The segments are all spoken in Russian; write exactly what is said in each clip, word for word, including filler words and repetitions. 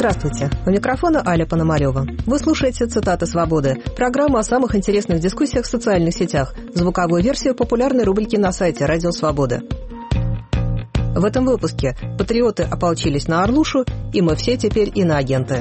Здравствуйте. У микрофона Аля Пономарева. Вы слушаете «Цитаты свободы», программу о самых интересных дискуссиях в социальных сетях, звуковую версию популярной рубрики на сайте «Радио Свобода». В этом выпуске патриоты ополчились на Орлушу, и мы все теперь иноагенты.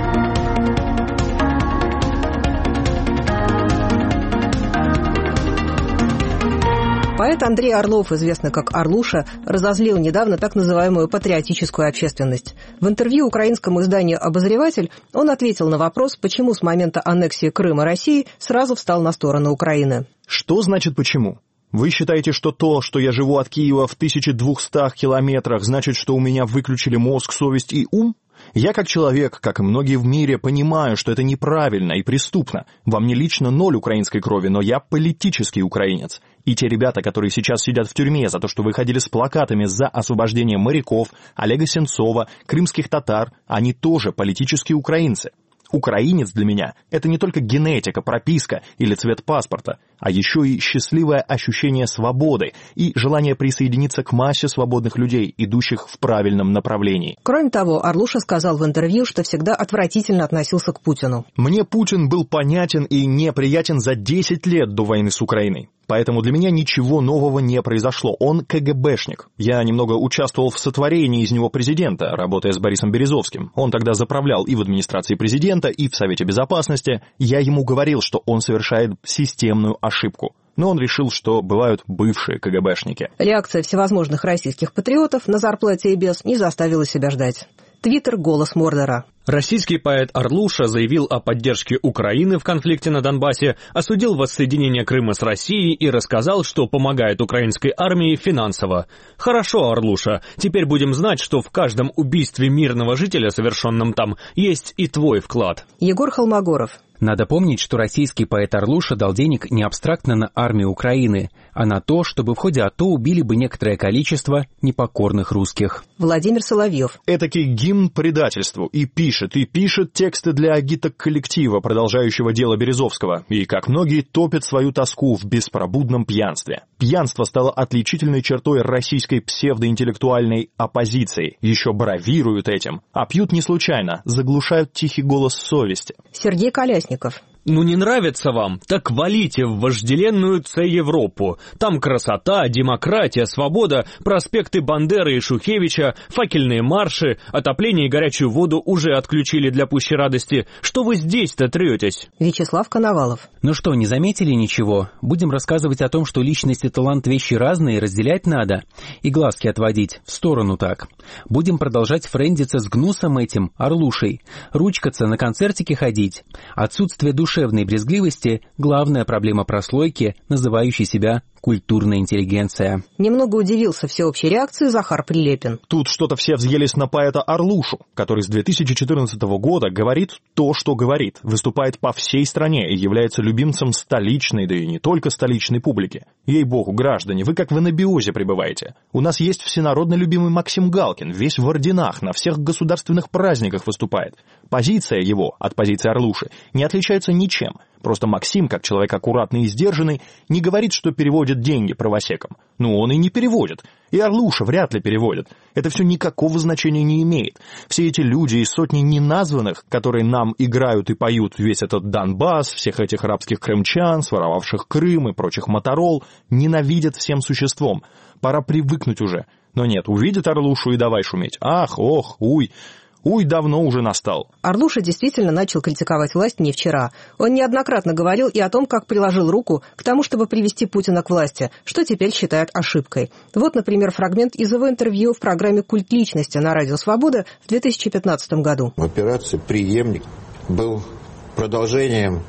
Поэт Андрей Орлов, известный как Орлуша, разозлил недавно так называемую патриотическую общественность. В интервью украинскому изданию «Обозреватель» он ответил на вопрос, почему с момента аннексии Крыма России сразу встал на сторону Украины. Что значит «почему»? Вы считаете, что то, что я живу от Киева в тысяча двухстах километрах, значит, что у меня выключили мозг, совесть и ум? Я как человек, как и многие в мире, понимаю, что это неправильно и преступно. Во мне лично ноль украинской крови, но я политический украинец. И те ребята, которые сейчас сидят в тюрьме за то, что выходили с плакатами за освобождение моряков, Олега Сенцова, крымских татар, они тоже политические украинцы. Украинец для меня – это не только генетика, прописка или цвет паспорта, а еще и счастливое ощущение свободы и желание присоединиться к массе свободных людей, идущих в правильном направлении. Кроме того, Орлуша сказал в интервью, что всегда отвратительно относился к Путину. «Мне Путин был понятен и неприятен за десять лет до войны с Украиной. Поэтому для меня ничего нового не произошло. Он КГБшник. Я немного участвовал в сотворении из него президента, работая с Борисом Березовским. Он тогда заправлял и в администрации президента, и в Совете Безопасности. Я ему говорил, что он совершает системную ошибку. Но он решил, что бывают бывшие КГБшники». Реакция всевозможных российских патриотов на зарплате и без не заставила себя ждать. Твиттер «Голос Мордора». Российский поэт Орлуша заявил о поддержке Украины в конфликте на Донбассе, осудил воссоединение Крыма с Россией и рассказал, что помогает украинской армии финансово. Хорошо, Орлуша, теперь будем знать, что в каждом убийстве мирного жителя, совершенном там, есть и твой вклад. Егор Холмогоров. Надо помнить, что российский поэт Орлуша дал денег не абстрактно на армию Украины, а на то, чтобы в ходе АТО убили бы некоторое количество непокорных русских. Владимир Соловьев. Этакий гимн предательству. И пишет, и пишет тексты для агиток коллектива, продолжающего дело Березовского. И, как многие, топят свою тоску в беспробудном пьянстве. Пьянство стало отличительной чертой российской псевдоинтеллектуальной оппозиции. Еще бравируют этим. А пьют не случайно, заглушают тихий голос совести. Сергей Колясников. Ну не нравится вам? Так валите в вожделенную Ц-Европу. Там красота, демократия, свобода, проспекты Бандеры и Шухевича, факельные марши, отопление и горячую воду уже отключили для пущей радости. Что вы здесь-то третесь? Вячеслав Коновалов. Ну что, не заметили ничего? Будем рассказывать о том, что личность и талант вещи разные, разделять надо. И глазки отводить, в сторону так. Будем продолжать френдиться с гнусом этим, Орлушей. Ручкаться, на концертике ходить. Отсутствие души душевной брезгливости – главная проблема прослойки, называющей себя культурная интеллигенция. Немного удивился всеобщей реакции Захар Прилепин. Тут что-то все взъелись на поэта Орлушу, который с две тысячи четырнадцатого года говорит то, что говорит, выступает по всей стране и является любимцем столичной, да и не только столичной публики. Ей-богу, граждане, вы как в анабиозе пребываете. У нас есть всенародно любимый Максим Галкин, весь в орденах, на всех государственных праздниках выступает. Позиция его от позиции Орлуши не отличается ничем. Просто Максим, как человек аккуратный и сдержанный, не говорит, что переводит деньги правосекам. Ну, он и не переводит. И Орлуша вряд ли переводит. Это все никакого значения не имеет. Все эти люди и сотни неназванных, которые нам играют и поют весь этот Донбасс, всех этих арабских крымчан, своровавших Крым и прочих Моторол, ненавидят всем существом. Пора привыкнуть уже. Но нет, увидят Орлушу и давай шуметь. Ах, ох, уй... Уй, давно уже настал. Орлуша действительно начал критиковать власть не вчера. Он неоднократно говорил и о том, как приложил руку к тому, чтобы привести Путина к власти, что теперь считает ошибкой. Вот, например, фрагмент из его интервью в программе «Культ личности» на Радио Свобода в две тысячи пятнадцатом году. Операция «Преемник» был продолжением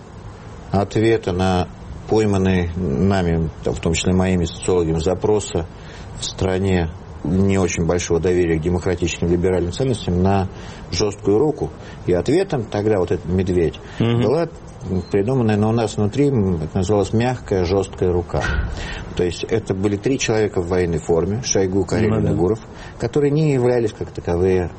ответа на пойманные нами, в том числе моими социологами, запросы в стране не очень большого доверия к демократическим либеральным ценностям на жесткую руку. И ответом тогда вот этот медведь угу. была придуманная, но у нас внутри это называлось мягкая, жесткая рука. То есть это были три человека в военной форме, Шойгу, Карелин и Гуров, которые не являлись как таковые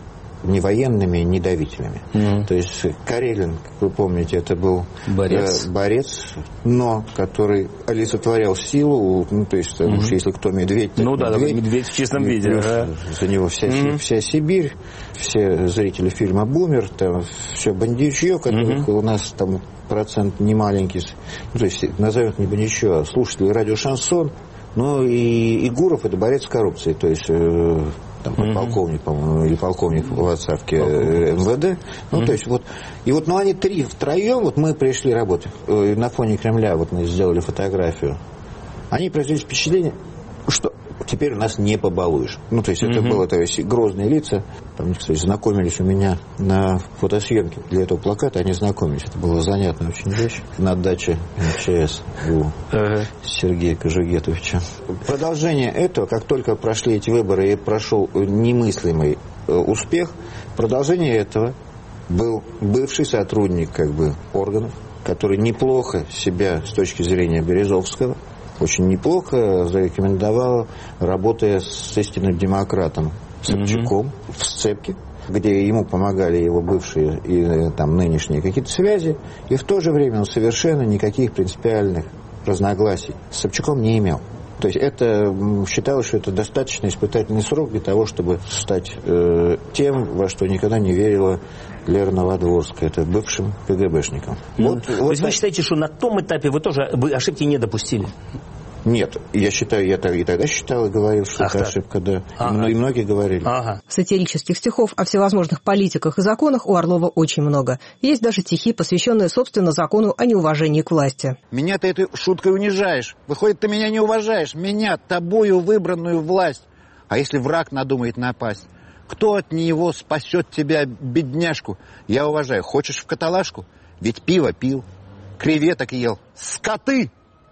ни военными, ни давителями. Mm-hmm. То есть Карелин, как вы помните, это был борец, э, борец но который олицетворял силу, ну, то есть, mm-hmm. уж если кто медведь, так ну, медведь. Ну да, медведь в чистом виде. Да. За него вся, mm-hmm. вся Сибирь, все зрители фильма «Бумер», там все бандючье, которых mm-hmm. у нас там процент немаленький, ну, то есть назовем это не бандючье, а слушатели радио «Шансон». Ну и, и Гуров — это борец с коррупцией, то есть э, там, mm-hmm. полковник, по-моему, или полковник в отставке э, эм вэ дэ. Ну, mm-hmm. то есть вот, и вот, ну, они три втроем, вот мы пришли работать, э, на фоне Кремля, вот мы сделали фотографию, они произвели впечатление, что теперь у нас не побалуешь. Ну, то есть, это mm-hmm. было, то есть, грозные лица. Там, кстати, знакомились у меня на фотосъемке для этого плаката, они знакомились. Это было занятная очень вещь. На даче эм че эс у uh-huh. Сергея Кожугетовича. Продолжение этого, как только прошли эти выборы и прошел немыслимый успех, продолжение этого был бывший сотрудник, как бы, органов, который неплохо себя с точки зрения Березовского очень неплохо зарекомендовал, работая с истинным демократом Собчаком mm-hmm. в сцепке, где ему помогали его бывшие и там нынешние какие-то связи, и в то же время он совершенно никаких принципиальных разногласий с Собчаком не имел. То есть это считалось, что это достаточно испытательный срок для того, чтобы стать э, тем, во что никогда не верила Лера Новодворская, это бывшим ка гэ бэшником. Mm. Вот, То вот есть так. Вы считаете, что на том этапе вы тоже вы ошибки не допустили? Нет, я считаю, я и тогда считал и говорил, что Ах, это ошибка, да. Ага. И многие говорили. Ага. Сатирических стихов о всевозможных политиках и законах у Орлова очень много. Есть даже стихи, посвященные, собственно, закону о неуважении к власти. Меня ты этой шуткой унижаешь. Выходит, ты меня не уважаешь. Меня, тобою выбранную власть. А если враг надумает напасть? Кто от него спасет тебя, бедняжку? Я уважаю. Хочешь в каталажку? Ведь пиво пил, креветок ел. Скоты!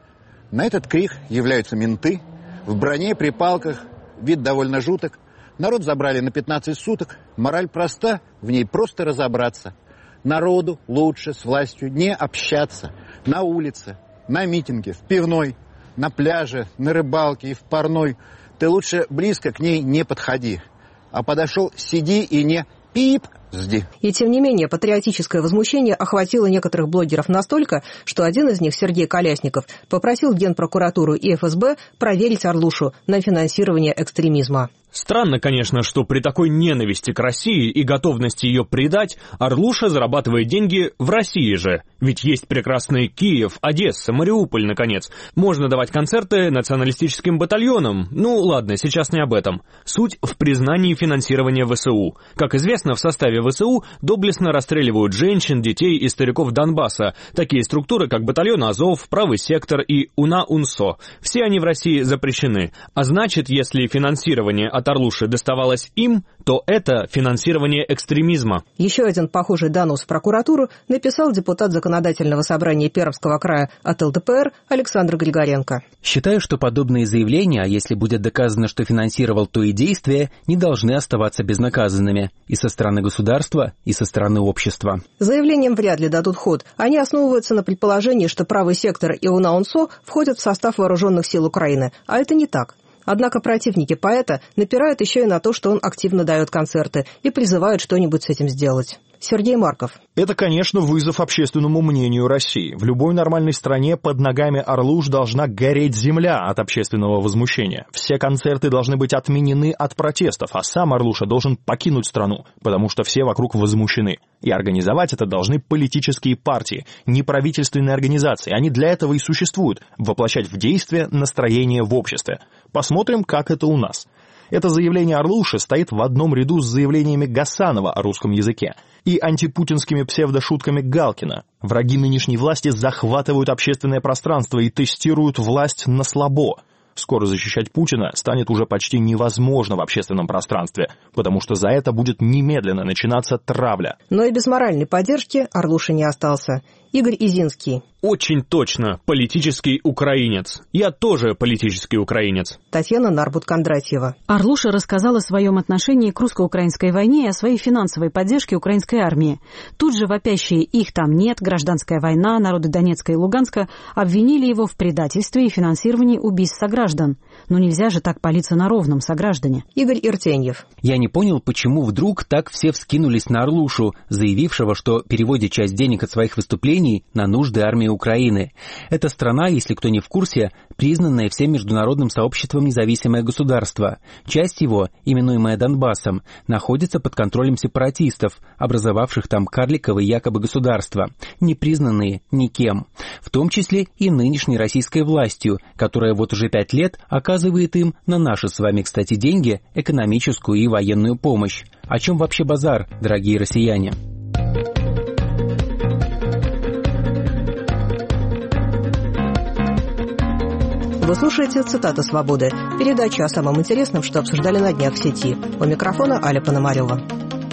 На этот крик являются менты, в броне, при палках, вид довольно жуток. Народ забрали на пятнадцать суток, мораль проста, в ней просто разобраться. Народу лучше с властью не общаться. На улице, на митинге, в пивной, на пляже, на рыбалке и в парной. Ты лучше близко к ней не подходи, а подошел, сиди и не пип. Жди. И тем не менее, патриотическое возмущение охватило некоторых блогеров настолько, что один из них, Сергей Колясников, попросил Генпрокуратуру и эф эс бэ проверить Орлушу на финансирование экстремизма. Странно, конечно, что при такой ненависти к России и готовности ее предать, Орлуша зарабатывает деньги в России же. Ведь есть прекрасные Киев, Одесса, Мариуполь, наконец. Можно давать концерты националистическим батальонам. Ну, ладно, сейчас не об этом. Суть в признании финансирования вэ эс у. Как известно, в составе вэ эс у доблестно расстреливают женщин, детей и стариков Донбасса. Такие структуры, как батальон Азов, Правый сектор и УНА-УНСО. Все они в России запрещены. А значит, если финансирование от Орлуши доставалось им, то это финансирование экстремизма. Еще один похожий донос в прокуратуру написал депутат Законодательного собрания Пермского края от эл дэ пэ эр Александр Григоренко. Считаю, что подобные заявления, а если будет доказано, что финансировал то и действия, не должны оставаться безнаказанными и со стороны государства, и со стороны общества. Заявлениям вряд ли дадут ход. Они основываются на предположении, что Правый сектор и УНА-УНСО входят в состав вооруженных сил Украины, а это не так. Однако противники поэта напирают еще и на то, что он активно дает концерты и призывают что-нибудь с этим сделать. Сергей Марков. Это, конечно, вызов общественному мнению России. В любой нормальной стране под ногами Орлуш должна гореть земля от общественного возмущения. Все концерты должны быть отменены от протестов, а сам Орлуша должен покинуть страну, потому что все вокруг возмущены. И организовать это должны политические партии, неправительственные организации. Они для этого и существуют – воплощать в действие настроение в обществе. Посмотрим, как это у нас. Это заявление Орлуши стоит в одном ряду с заявлениями Гасанова о русском языке и антипутинскими псевдошутками Галкина. Враги нынешней власти захватывают общественное пространство и тестируют власть на слабо. Скоро защищать Путина станет уже почти невозможно в общественном пространстве, потому что за это будет немедленно начинаться травля. Но и без моральной поддержки Орлуша не остался. Игорь Изинский. Очень точно, политический украинец. Я тоже политический украинец. Татьяна Нарбут-Кондратьева. Орлуша рассказал о своем отношении к русско-украинской войне и о своей финансовой поддержке украинской армии. Тут же вопящие «их там нет», «гражданская война», «народы Донецка и Луганска» обвинили его в предательстве и финансировании убийств сограждан. Но нельзя же так палиться на ровном, сограждане. Игорь Иртеньев. Я не понял, почему вдруг так все вскинулись на Орлушу, заявившего, что переводит часть денег от своих выступлений на нужды армии Украины. Эта страна, если кто не в курсе, признанное всем международным сообществом независимое государство. Часть его, именуемая Донбассом, находится под контролем сепаратистов, образовавших там карликовые якобы государства, не признанные никем, в том числе и нынешней российской властью, которая вот уже пять лет оказывает им на наши с вами, кстати, деньги экономическую и военную помощь. О чем вообще базар, дорогие россияне? Вы слушаете «Цитаты свободы», передача о самом интересном, что обсуждали на днях в сети. У микрофона Аля Пономарева.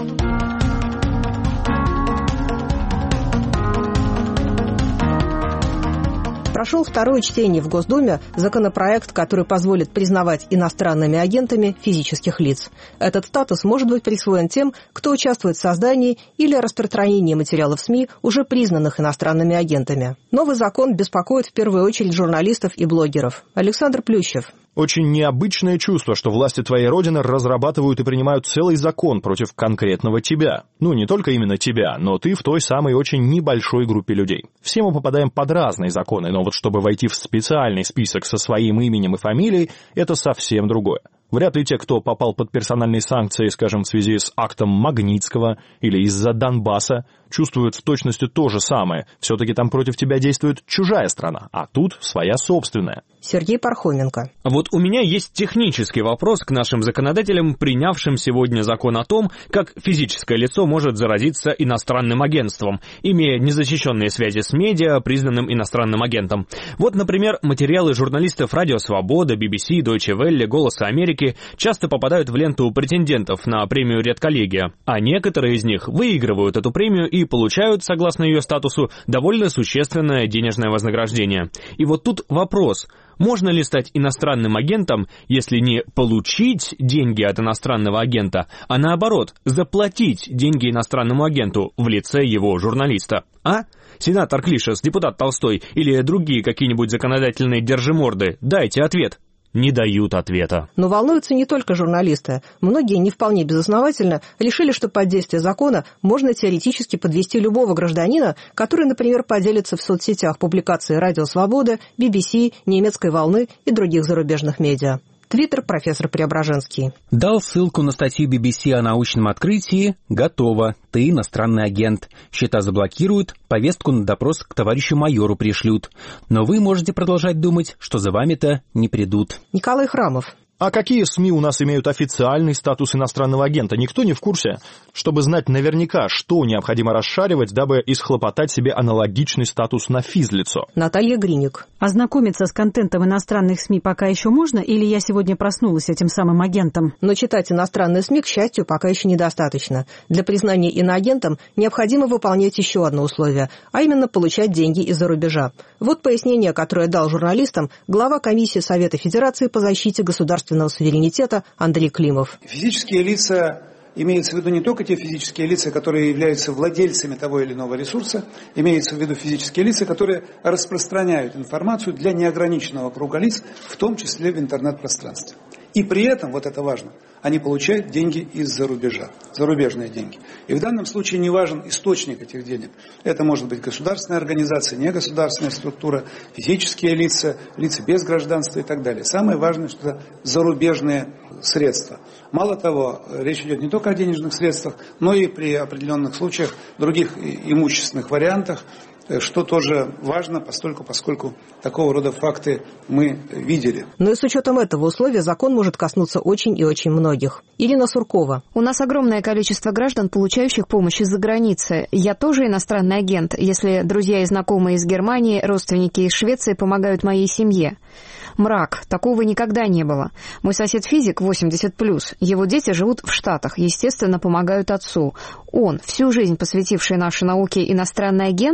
Прошел второе чтение в Госдуме законопроект, который позволит признавать иностранными агентами физических лиц. Этот статус может быть присвоен тем, кто участвует в создании или распространении материалов СМИ, уже признанных иностранными агентами. Новый закон беспокоит в первую очередь журналистов и блогеров. Александр Плющев. Очень необычное чувство, что власти твоей родины разрабатывают и принимают целый закон против конкретного тебя. Ну, не только именно тебя, но ты в той самой очень небольшой группе людей. Все мы попадаем под разные законы, но вот чтобы войти в специальный список со своим именем и фамилией, это совсем другое. Вряд ли те, кто попал под персональные санкции, скажем, в связи с актом Магнитского или из-за Донбасса, чувствуют в точности то же самое. Все-таки там против тебя действует чужая страна, а тут своя собственная. Сергей Пархоменко. Вот у меня есть технический вопрос к нашим законодателям, принявшим сегодня закон о том, как физическое лицо может заразиться иностранным агентством, имея незащищенные связи с медиа, признанным иностранным агентом. Вот, например, материалы журналистов Радио Свобода, би би си, Deutsche Welle, Голоса Америки часто попадают в ленту претендентов на премию редколлегия, а некоторые из них выигрывают эту премию и получают, согласно ее статусу, довольно существенное денежное вознаграждение. И вот тут вопрос. Можно ли стать иностранным агентом, если не получить деньги от иностранного агента, а наоборот, заплатить деньги иностранному агенту в лице его журналиста? А? Сенатор Клишес, депутат Толстой или другие какие-нибудь законодательные держиморды, дайте ответ. Не дают ответа. Но волнуются не только журналисты. Многие не вполне безосновательно решили, что под действие закона можно теоретически подвести любого гражданина, который, например, поделится в соцсетях публикацией «Радио Свобода», би би си, «Немецкой волны» и других зарубежных медиа. Твиттер профессор Преображенский. Дал ссылку на статью би би си о научном открытии. Готово. Ты иностранный агент. Счета заблокируют, повестку на допрос к товарищу майору пришлют. Но вы можете продолжать думать, что за вами-то не придут. Николай Храмов. А какие СМИ у нас имеют официальный статус иностранного агента? Никто не в курсе. Чтобы знать наверняка, что необходимо расшаривать, дабы исхлопотать себе аналогичный статус на физлицо. Наталья Гриник. Ознакомиться с контентом иностранных СМИ пока еще можно, или я сегодня проснулась этим самым агентом? Но читать иностранные СМИ, к счастью, пока еще недостаточно. Для признания иноагентом необходимо выполнять еще одно условие, а именно получать деньги из-за рубежа. Вот пояснение, которое дал журналистам глава комиссии Совета Федерации по защите государственного суверенитета Андрей Климов. Физические лица, имеется в виду не только те физические лица, которые являются владельцами того или иного ресурса, имеется в виду физические лица, которые распространяют информацию для неограниченного круга лиц, в том числе в интернет-пространстве. И при этом, вот это важно, они получают деньги из-за рубежа, зарубежные деньги. И в данном случае не важен источник этих денег. Это может быть государственная организация, негосударственная структура, физические лица, лица без гражданства и так далее. Самое важное, что это зарубежные средства. Мало того, речь идет не только о денежных средствах, но и при определенных случаях других имущественных вариантах, что тоже важно, постольку, поскольку такого рода факты мы видели. Но и с учетом этого условия закон может коснуться очень и очень многих. Ирина Суркова. У нас огромное количество граждан, получающих помощь из-за границы. Я тоже иностранный агент, если друзья и знакомые из Германии, родственники из Швеции помогают моей семье. Мрак. Такого никогда не было. Мой сосед-физик, восемьдесят плюс, его дети живут в Штатах, естественно, помогают отцу. Он, всю жизнь посвятивший нашей науке иностранный агент...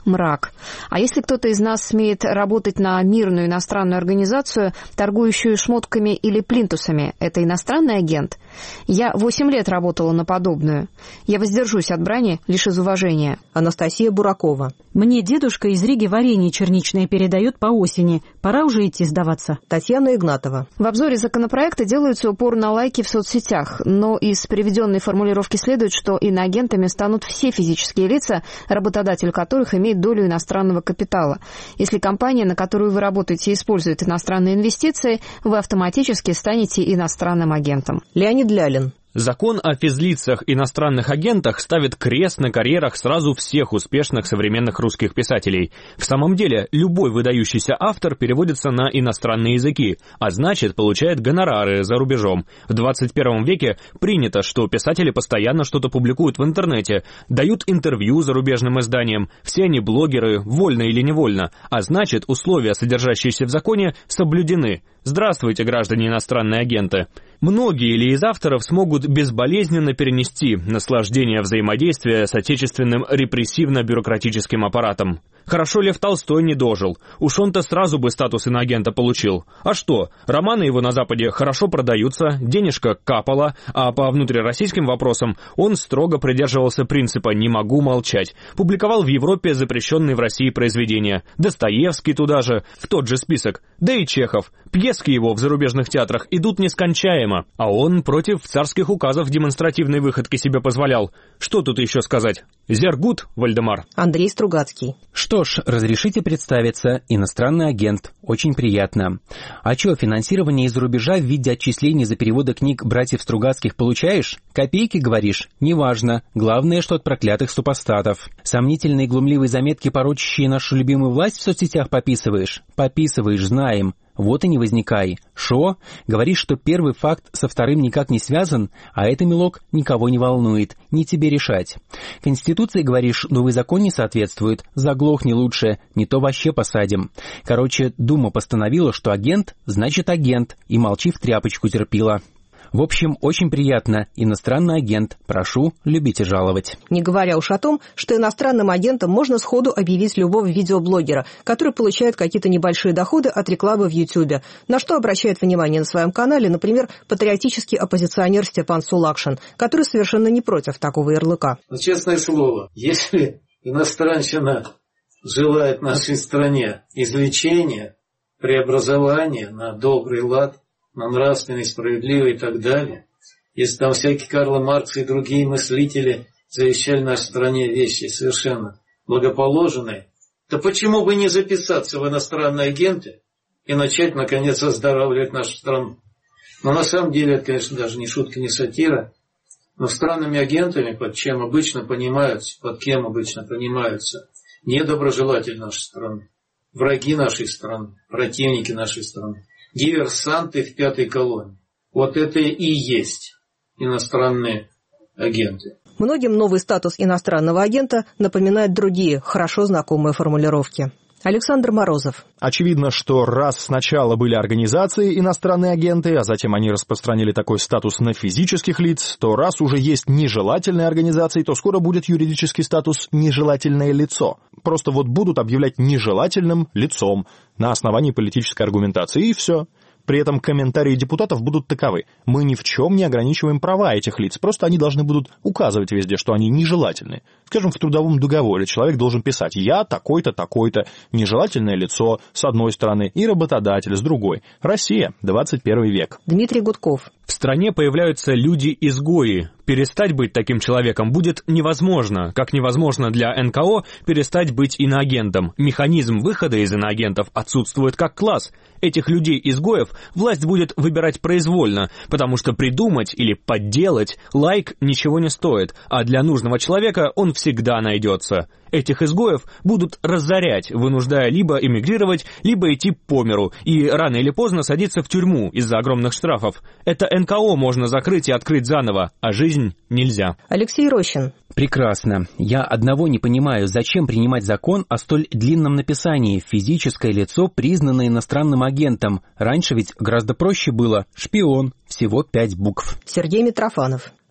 Мрак. А если кто-то из нас смеет работать на мирную иностранную организацию, торгующую шмотками или плинтусами, это иностранный агент? Я восемь лет работала на подобную. Я воздержусь от брани лишь из уважения. Анастасия Буракова. Мне дедушка из Риги варенье черничное передает по осени. Пора уже идти сдаваться. Татьяна Игнатова. В обзоре законопроекта делается упор на лайки в соцсетях, но из приведенной формулировки следует, что иноагентами станут все физические лица, работодатель которых имеет долю иностранного капитала. Если компания, на которую вы работаете, использует иностранные инвестиции, вы автоматически станете иностранным агентом. Леонид Лялин. Закон о физлицах иностранных агентах ставит крест на карьерах сразу всех успешных современных русских писателей. В самом деле, любой выдающийся автор переводится на иностранные языки, а значит, получает гонорары за рубежом. В двадцать первом веке принято, что писатели постоянно что-то публикуют в интернете, дают интервью зарубежным изданиям, все они блогеры, вольно или невольно, а значит, условия, содержащиеся в законе, соблюдены. Здравствуйте, граждане иностранные агенты! Многие ли из авторов смогут безболезненно перенести наслаждение взаимодействия с отечественным репрессивно-бюрократическим аппаратом? Хорошо Лев Толстой не дожил. Уж он-то сразу бы статус иноагента получил. А что, романы его на Западе хорошо продаются, денежка капала, а по внутрироссийским вопросам он строго придерживался принципа «не могу молчать». Публиковал в Европе запрещенные в России произведения. Достоевский туда же, в тот же список. Да и Чехов. Пьески его в зарубежных театрах идут нескончаемо. А он против царских указов демонстративной выходки себе позволял. Что тут еще сказать? Зергут, Вальдемар. Андрей Стругацкий. Что ж, разрешите представиться, иностранный агент. Очень приятно. А чё, финансирование из-за рубежа в виде отчислений за переводы книг братьев Стругацких получаешь? Копейки, говоришь? Неважно. Главное, что от проклятых супостатов. Сомнительные глумливые заметки, порочащие нашу любимую власть, в соцсетях пописываешь? Пописываешь, знаем. Вот и не возникай. Шо? Говоришь, что первый факт со вторым никак не связан, а это, милок, никого не волнует, не тебе решать. Конституции, говоришь, новый закон не соответствует, заглохни лучше, не то вообще посадим. Короче, Дума постановила, что агент значит агент, и молчи в тряпочку терпила. В общем, очень приятно. Иностранный агент. Прошу, любите жаловать. Не говоря уж о том, что иностранным агентом можно сходу объявить любого видеоблогера, который получает какие-то небольшие доходы от рекламы в Ютьюбе, на что обращает внимание на своем канале, например, патриотический оппозиционер Степан Сулакшин, который совершенно не против такого ярлыка. Но, честное слово, если иностранщина желает нашей стране излечения, преобразования на добрый лад, на нравственный, справедливый и так далее. Если там всякие Карл Маркс и другие мыслители завещали нашей стране вещи совершенно благоположные, то почему бы не записаться в иностранные агенты и начать, наконец, оздоравливать нашу страну? Но на самом деле это, конечно, даже не шутка, не сатира. Но странными агентами, под чем обычно понимаются, под кем обычно понимаются недоброжелатели нашей страны, враги нашей страны, противники нашей страны, диверсанты в пятой колонне. Вот это и есть иностранные агенты. Многим новый статус иностранного агента напоминает другие, хорошо знакомые формулировки. Александр Морозов. Очевидно, что раз сначала были организации иностранные агенты, а затем они распространили такой статус на физических лиц, то раз уже есть нежелательные организации, то скоро будет юридический статус «нежелательное лицо». Просто вот будут объявлять нежелательным лицом на основании политической аргументации, и все. При этом комментарии депутатов будут таковы. Мы ни в чем не ограничиваем права этих лиц, просто они должны будут указывать везде, что они нежелательны. Скажем, в трудовом договоре человек должен писать «я такой-то, такой-то, нежелательное лицо» с одной стороны и работодатель с другой. Россия, двадцать первый век. Дмитрий Гудков. В стране появляются люди-изгои. Перестать быть таким человеком будет невозможно, как невозможно для эн ка о перестать быть иноагентом. Механизм выхода из иноагентов отсутствует как класс. Этих людей-изгоев власть будет выбирать произвольно, потому что придумать или подделать лайк ничего не стоит, а для нужного человека он всегда найдется. Этих изгоев будут разорять, вынуждая либо эмигрировать, либо идти по миру, и рано или поздно садиться в тюрьму из-за огромных штрафов. Это эн ка о можно закрыть и открыть заново, а жизнь нельзя. Алексей Рощин. Прекрасно. Я одного не понимаю, зачем принимать закон о столь длинном написании «физическое лицо, признанное иностранным агентом». Раньше ведь гораздо проще было «шпион». Всего пять букв. Сергей Митрофанов.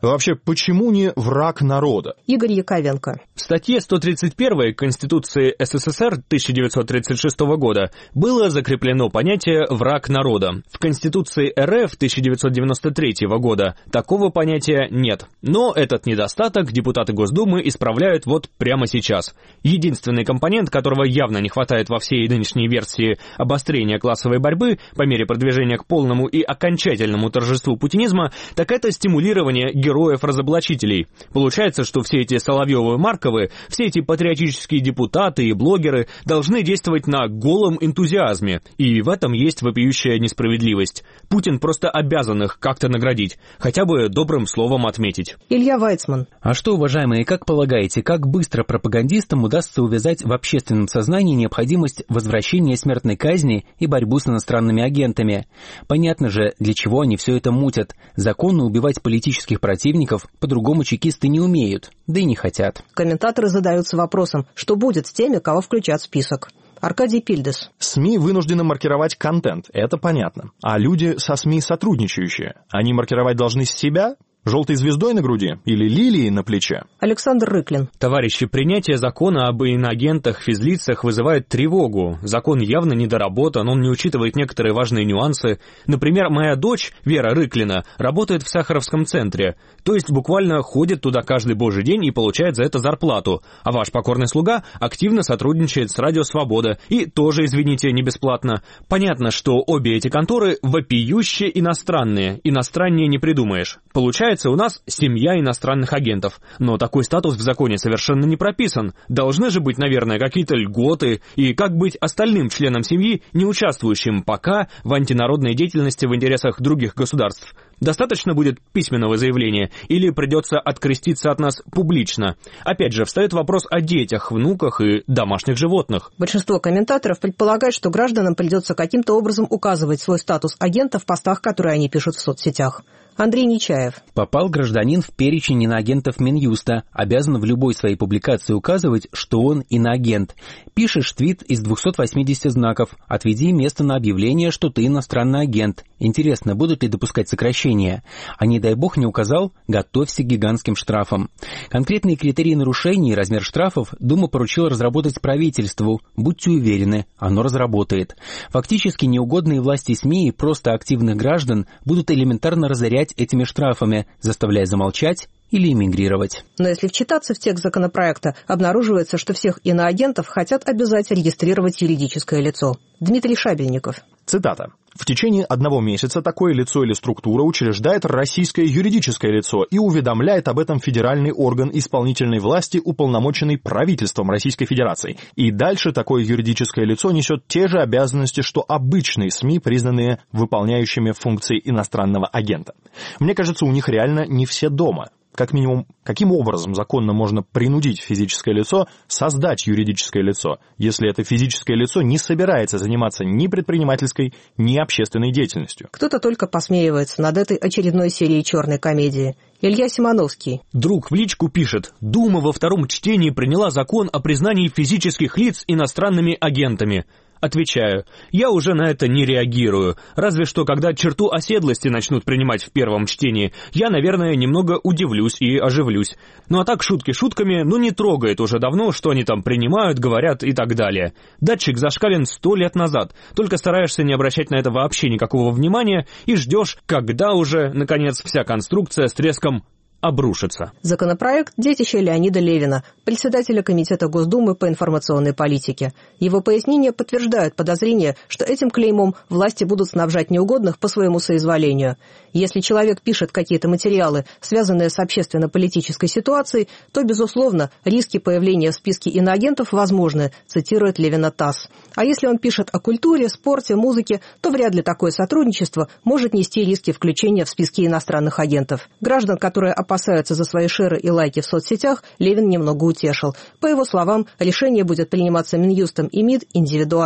Вообще, почему не враг народа? Игорь Яковенко. В статье сто тридцать первой Конституции СССР тысяча девятьсот тридцать шестого года было закреплено понятие «враг народа». В Конституции РФ тысяча девятьсот девяносто третьего года такого понятия нет. Но этот недостаток депутаты Госдумы исправляют вот прямо сейчас. Единственный компонент, которого явно не хватает во всей нынешней версии обострения классовой борьбы по мере продвижения к полному и окончательному торжеству путинизма, так это стимулирование героев-разоблачителей. Получается, что все эти Соловьевы-Марковы, все эти патриотические депутаты и блогеры должны действовать на голом энтузиазме, и в этом есть вопиющая несправедливость. Путин просто обязан их как-то наградить, хотя бы добрым словом отметить. Илья Вайцман. А что, уважаемые, как полагаете, как быстро пропагандистам удастся увязать в общественном сознании необходимость возвращения смертной казни и борьбу с иностранными агентами? Понятно же, для чего они все это мутят. Законно убивать политических противников по-другому чекисты не умеют, да и не хотят. Комментаторы задаются вопросом, что будет с теми, кого включат в список. Аркадий Пильдес. СМИ вынуждены маркировать контент, это понятно. А люди со СМИ сотрудничающие, они маркировать должны себя? Желтой звездой на груди или лилией на плече? Александр Рыклин. Товарищи, принятие закона об иноагентах, физлицах вызывает тревогу. Закон явно недоработан, он не учитывает некоторые важные нюансы. Например, моя дочь, Вера Рыклина, работает в Сахаровском центре. То есть буквально ходит туда каждый божий день и получает за это зарплату. А ваш покорный слуга активно сотрудничает с Радио Свобода. И тоже, извините, не бесплатно. Понятно, что обе эти конторы вопиюще иностранные. Иностраннее не придумаешь. Получается, у нас семья иностранных агентов, но такой статус в законе совершенно не прописан. Должны же быть, наверное, какие-то льготы, и как быть остальным членам семьи, не участвующим пока в антинародной деятельности в интересах других государств? Достаточно будет письменного заявления, или придется откреститься от нас публично? Опять же, встает вопрос о детях, внуках и домашних животных. Большинство комментаторов предполагает, что гражданам придется каким-то образом указывать свой статус агента в постах, которые они пишут в соцсетях. Андрей Нечаев. Попал гражданин в перечень иноагентов Минюста, обязан в любой своей публикации указывать, что он иноагент. Пишешь твит из двухсот восьмидесяти знаков, отведи место на объявление, что ты иностранный агент. Интересно, будут ли допускать сокращения? А не дай бог не указал, готовься к гигантским штрафам. Конкретные критерии нарушений и размер штрафов Дума поручила разработать правительству. Будьте уверены, оно разработает. Фактически неугодные власти СМИ и просто активных граждан будут элементарно разорять этими штрафами, заставляя замолчать или эмигрировать. Но если вчитаться в текст законопроекта, обнаруживается, что всех иноагентов хотят обязать регистрировать юридическое лицо. Дмитрий Шабельников. Цитата. В течение одного месяца такое лицо или структура учреждает российское юридическое лицо и уведомляет об этом федеральный орган исполнительной власти, уполномоченный правительством Российской Федерации. И дальше такое юридическое лицо несет те же обязанности, что обычные СМИ, признанные выполняющими функции иностранного агента. Мне кажется, у них реально не все дома. Как минимум, каким образом законно можно принудить физическое лицо создать юридическое лицо, если это физическое лицо не собирается заниматься ни предпринимательской, ни общественной деятельностью? Кто-то только посмеивается над этой очередной серией черной комедии. Илья Симоновский. Друг в личку пишет: Дума во втором чтении приняла закон о признании физических лиц иностранными агентами. Отвечаю, я уже на это не реагирую, разве что когда черту оседлости начнут принимать в первом чтении, я, наверное, немного удивлюсь и оживлюсь. Ну а так шутки шутками, ну не трогает уже давно, что они там принимают, говорят и так далее. Датчик зашкален сто лет назад, только стараешься не обращать на это вообще никакого внимания и ждешь, когда уже, наконец, вся конструкция с треском обрушится. Законопроект – детище Леонида Левина, председателя Комитета Госдумы по информационной политике. Его пояснения подтверждают подозрение, что этим клеймом власти будут снабжать неугодных по своему соизволению. Если человек пишет какие-то материалы, связанные с общественно-политической ситуацией, то, безусловно, риски появления в списке иноагентов возможны, цитирует Левина ТАСС. А если он пишет о культуре, спорте, музыке, то вряд ли такое сотрудничество может нести риски включения в списки иностранных агентов. Граждан, которые опасаются за свои шеры и лайки в соцсетях, Левин немного утешил. По его словам, решение будет приниматься Минюстом и МИД индивидуально.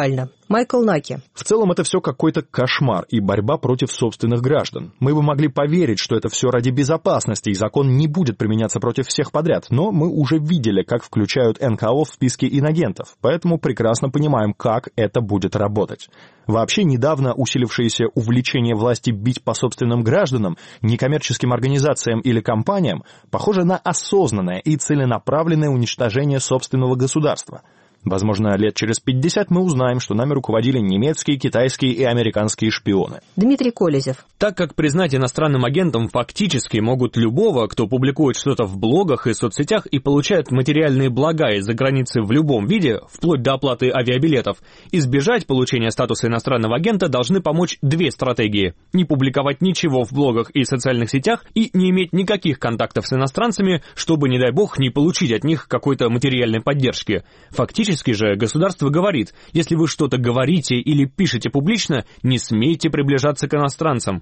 Майкл Наки. В целом это все какой-то кошмар и борьба против собственных граждан. Мы бы могли поверить, что это все ради безопасности, и закон не будет применяться против всех подряд, но мы уже видели, как включают эн ка о в списки инагентов, поэтому прекрасно понимаем, как это будет работать. Вообще, недавно усилившееся увлечение власти бить по собственным гражданам, некоммерческим организациям или компаниям, похоже на осознанное и целенаправленное уничтожение собственного государства. Возможно, лет через пятьдесят мы узнаем, что нами руководили немецкие, китайские и американские шпионы. Дмитрий Колезев. Так как признать иностранным агентом фактически могут любого, кто публикует что-то в блогах и соцсетях и получает материальные блага из-за границы в любом виде, вплоть до оплаты авиабилетов, избежать получения статуса иностранного агента должны помочь две стратегии. Не публиковать ничего в блогах и социальных сетях и не иметь никаких контактов с иностранцами, чтобы, не дай бог, не получить от них какой-то материальной поддержки. Фактически же государство говорит, если вы что-то говорите или пишете публично, не смейте приближаться к иностранцам.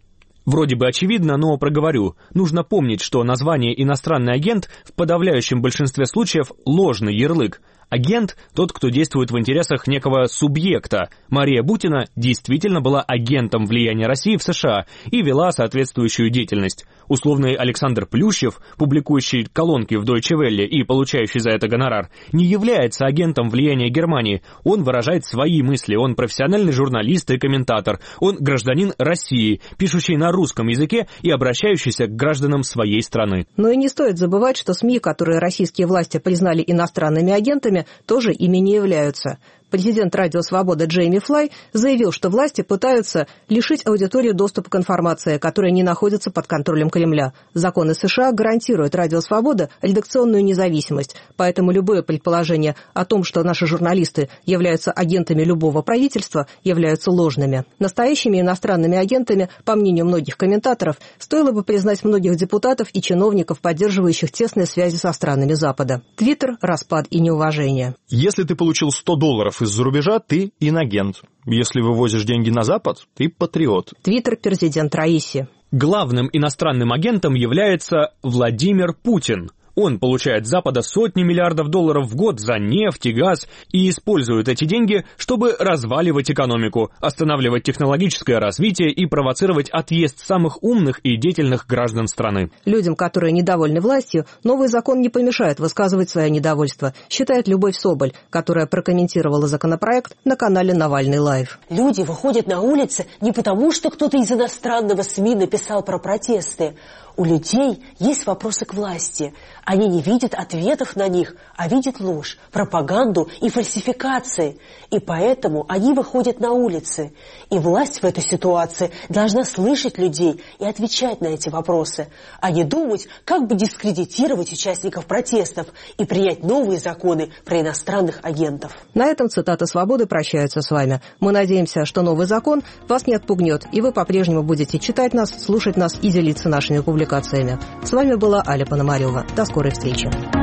Вроде бы очевидно, но проговорю. Нужно помнить, что название «иностранный агент» в подавляющем большинстве случаев ложный ярлык. Агент – тот, кто действует в интересах некого субъекта. Мария Бутина действительно была агентом влияния России в США и вела соответствующую деятельность. Условный Александр Плющев, публикующий колонки в Deutsche Welle и получающий за это гонорар, не является агентом влияния Германии. Он выражает свои мысли, он профессиональный журналист и комментатор, он гражданин России, пишущий на русском языке и обращающийся к гражданам своей страны. Но и не стоит забывать, что СМИ, которые российские власти признали иностранными агентами, тоже ими не являются. Президент «Радио Свобода» Джейми Флай заявил, что власти пытаются лишить аудиторию доступа к информации, которая не находится под контролем Кремля. Законы США гарантируют «Радио Свобода» редакционную независимость, поэтому любое предположение о том, что наши журналисты являются агентами любого правительства, являются ложными. Настоящими иностранными агентами, по мнению многих комментаторов, стоило бы признать многих депутатов и чиновников, поддерживающих тесные связи со странами Запада. Твиттер, распад и неуважение. Если ты получил сто долларов из-за рубежа, ты инагент. Если вывозишь деньги на Запад, ты патриот. Твиттер президент Раиси. Главным иностранным агентом является Владимир Путин. Он получает с Запада сотни миллиардов долларов в год за нефть и газ и использует эти деньги, чтобы разваливать экономику, останавливать технологическое развитие и провоцировать отъезд самых умных и деятельных граждан страны. Людям, которые недовольны властью, новый закон не помешает высказывать свое недовольство, считает Любовь Соболь, которая прокомментировала законопроект на канале «Навальный лайв». Люди выходят на улицы не потому, что кто-то из иностранного СМИ написал про протесты. У людей есть вопросы к власти. Они не видят ответов на них, а видят ложь, пропаганду и фальсификации. И поэтому они выходят на улицы. И власть в этой ситуации должна слышать людей и отвечать на эти вопросы, а не думать, как бы дискредитировать участников протестов и принять новые законы про иностранных агентов. На этом цитата «Свободы» прощаются с вами. Мы надеемся, что новый закон вас не отпугнет, и вы по-прежнему будете читать нас, слушать нас и делиться нашими публикациями. С вами была Аля Пономарева. До скорой встречи.